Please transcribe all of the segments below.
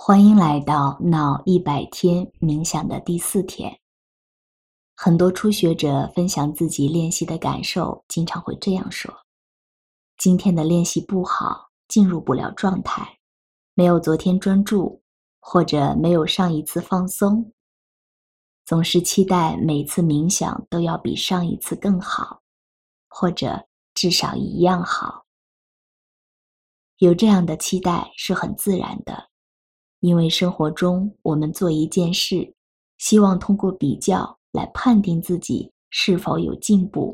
欢迎来到脑100天冥想的第4天。很多初学者分享自己练习的感受，经常会这样说：今天的练习不好，进入不了状态，没有昨天专注，或者没有上一次放松。总是期待每次冥想都要比上一次更好，或者至少一样好。有这样的期待是很自然的，因为生活中我们做一件事，希望通过比较来判定自己是否有进步，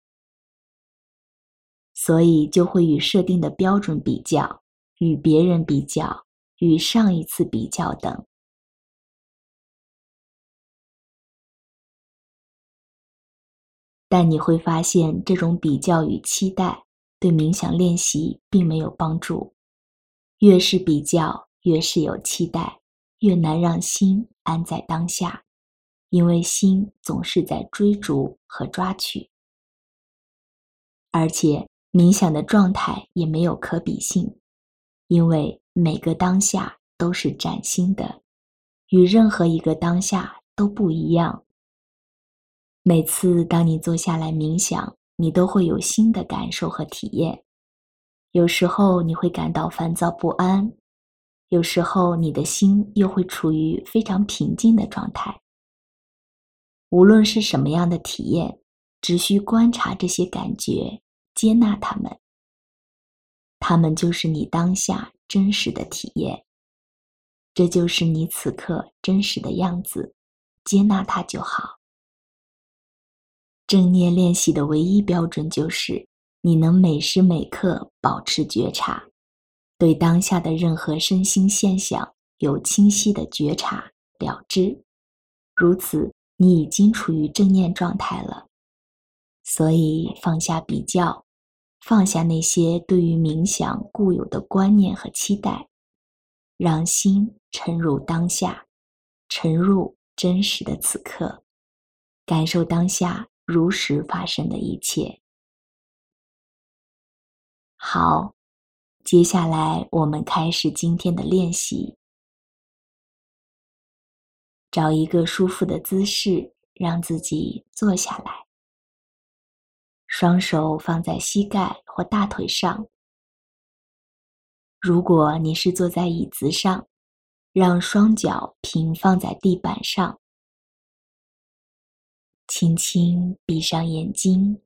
所以就会与设定的标准比较，与别人比较，与上一次比较等。但你会发现，这种比较与期待对冥想练习并没有帮助。越是比较，越是有期待，越难让心安在当下，因为心总是在追逐和抓取。而且冥想的状态也没有可比性，因为每个当下都是崭新的，与任何一个当下都不一样。每次当你坐下来冥想，你都会有新的感受和体验。有时候你会感到烦躁不安，有时候你的心又会处于非常平静的状态。无论是什么样的体验，只需观察这些感觉，接纳它们。它们就是你当下真实的体验，这就是你此刻真实的样子，接纳它就好。正念练习的唯一标准就是你能每时每刻保持觉察，对当下的任何身心现象有清晰的觉察了知，如此你已经处于正念状态了。所以放下比较，放下那些对于冥想固有的观念和期待，让心沉入当下，沉入真实的此刻，感受当下如实发生的一切。好，接下来我们开始今天的练习。找一个舒服的姿势，让自己坐下来。双手放在膝盖或大腿上。如果你是坐在椅子上，让双脚平放在地板上。轻轻闭上眼睛。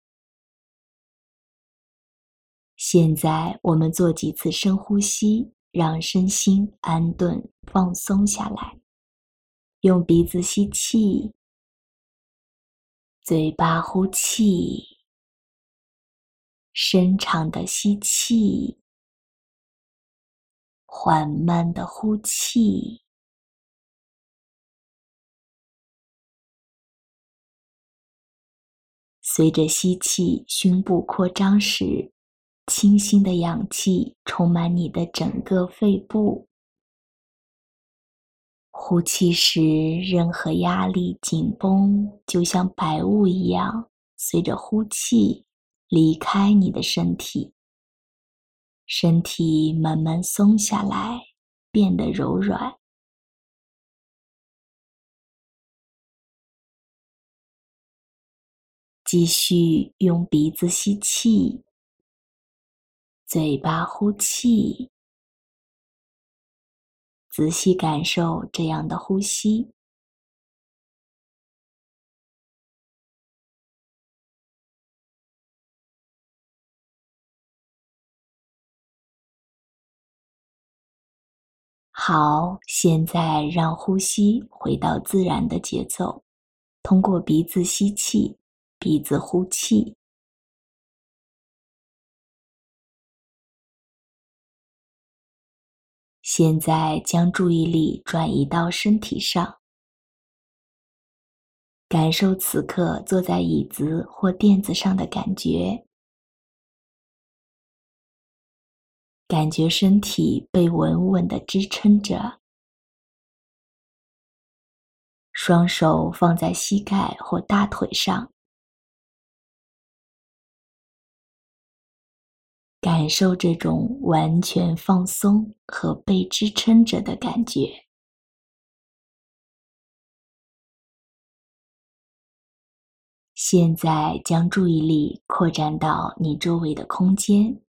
现在我们做几次深呼吸，让身心安顿放松下来。用鼻子吸气，嘴巴呼气，深长的吸气，缓慢的呼气。随着吸气，胸部扩张时，清新的氧气充满你的整个肺部。呼气时，任何压力、紧绷，就像白雾一样，随着呼气离开你的身体。身体慢慢松下来，变得柔软。继续用鼻子吸气，嘴巴呼气。仔细感受这样的呼吸。好，现在让呼吸回到自然的节奏，通过鼻子吸气，鼻子呼气。现在将注意力转移到身体上，感受此刻坐在椅子或垫子上的感觉，感觉身体被稳稳地支撑着。双手放在膝盖或大腿上， 感受这种完全放松和被支撑着的感觉。现在将注意力扩展到你周围的空间，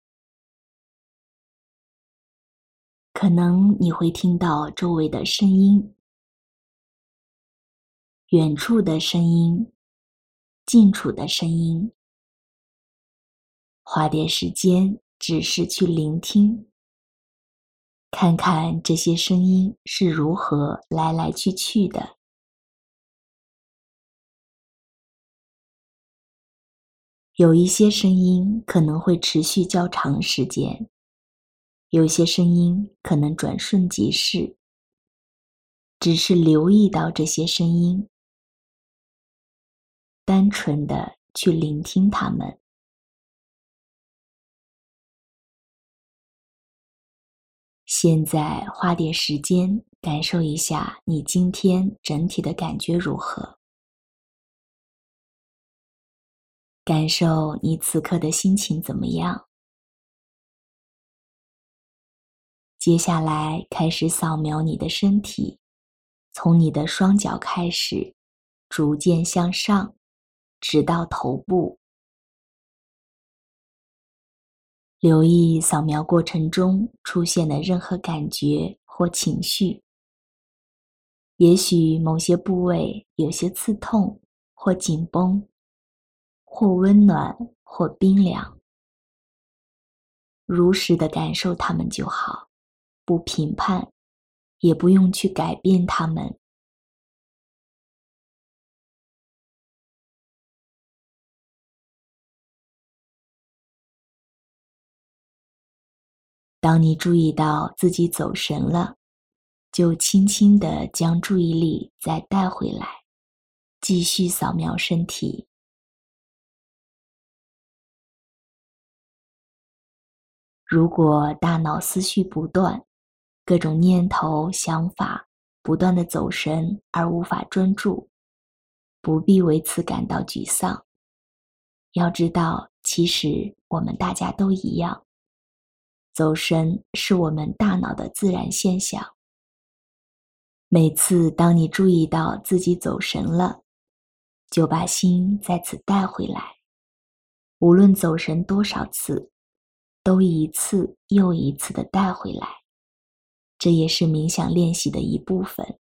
可能你会听到周围的声音，远处的声音，近处的声音。花点时间只是去聆听，看看这些声音是如何来来去去的。有一些声音可能会持续较长时间，有些声音可能转瞬即逝，只是留意到这些声音，单纯的去聆听它们。现在花点时间感受一下你今天整体的感觉如何，感受你此刻的心情怎么样。接下来开始扫描你的身体，从你的双脚开始，逐渐向上，直到头部。留意扫描过程中出现的任何感觉或情绪。也许某些部位有些刺痛或紧绷，或温暖或冰凉。如实地感受它们就好，不评判，也不用去改变它们。当你注意到自己走神了，就轻轻地将注意力再带回来，继续扫描身体。如果大脑思绪不断，各种念头、想法不断地走神而无法专注，不必为此感到沮丧。要知道，其实我们大家都一样，走神是我们大脑的自然现象。每次当你注意到自己走神了，就把心再次带回来，无论走神多少次，都一次又一次地带回来。这也是冥想练习的一部分。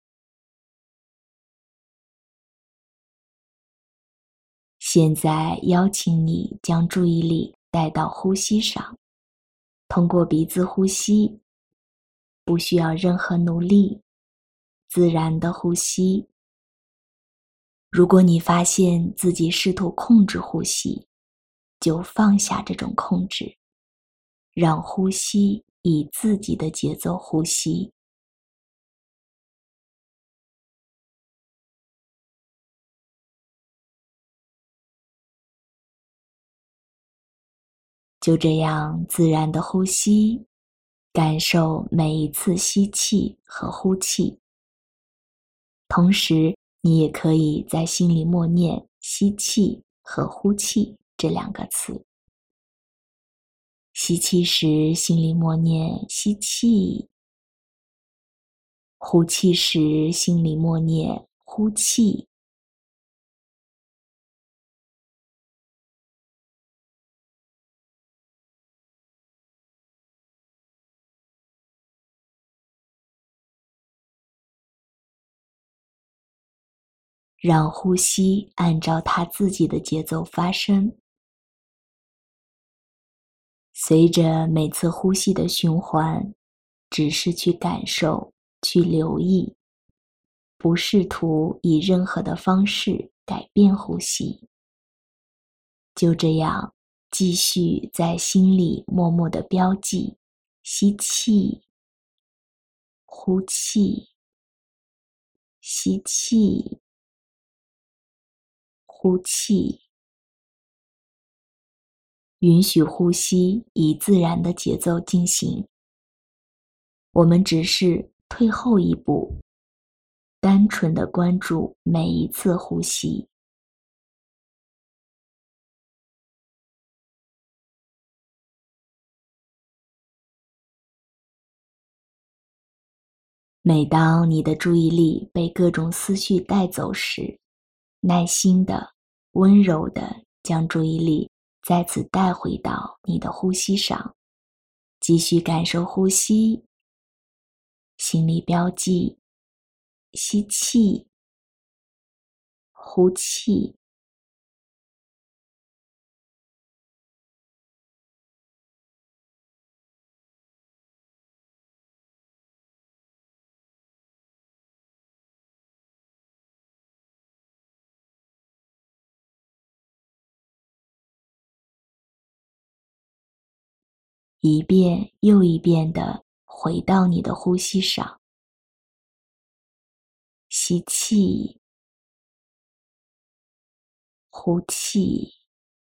现在邀请你将注意力带到呼吸上，通过鼻子呼吸，不需要任何努力，自然的呼吸。如果你发现自己试图控制呼吸，就放下这种控制，让呼吸以自己的节奏呼吸。就这样自然的呼吸，感受每一次吸气和呼气。同时，你也可以在心里默念吸气和呼气这两个词。吸气时，心里默念吸气；呼气时，心里默念呼气。让呼吸按照它自己的节奏发生。随着每次呼吸的循环，只是去感受，去留意，不试图以任何的方式改变呼吸。就这样，继续在心里默默地标记：吸气，呼气，吸气，呼气。允许呼吸以自然的节奏进行。我们只是退后一步，单纯地关注每一次呼吸。 每当你的注意力被各种思绪带走时，耐心的、温柔的将注意力再次带回到你的呼吸上，继续感受呼吸，心里标记：吸气，呼气。一遍又一遍地回到你的呼吸上，吸气，呼气。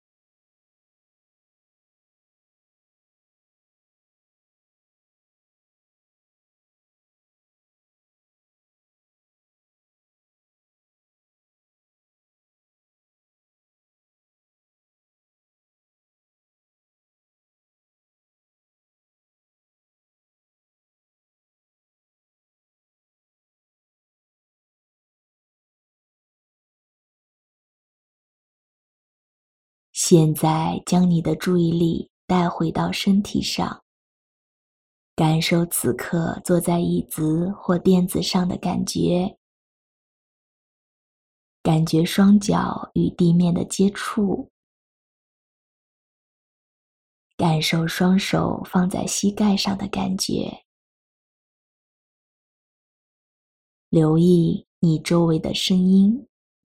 现在将你的注意力带回到身体上，感受此刻坐在椅子或垫子上的感觉，感觉双脚与地面的接触，感受双手放在膝盖上的感觉，留意你周围的声音。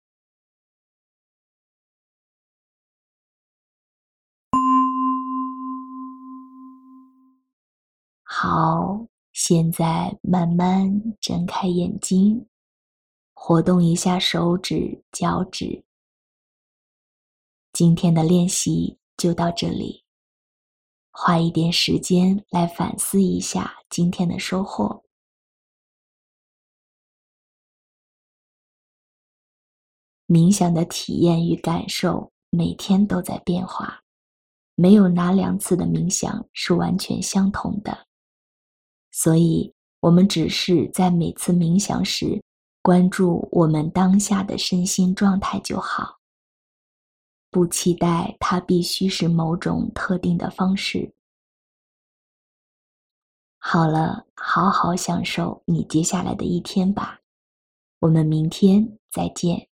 好，现在慢慢睁开眼睛，活动一下手指、脚趾。今天的练习就到这里，花一点时间来反思一下今天的收获。冥想的体验与感受每天都在变化，没有哪2次的冥想是完全相同的。所以，我们只是在每次冥想时关注我们当下的身心状态就好，不期待它必须是某种特定的方式。好了，好好享受你接下来的一天吧。我们明天再见。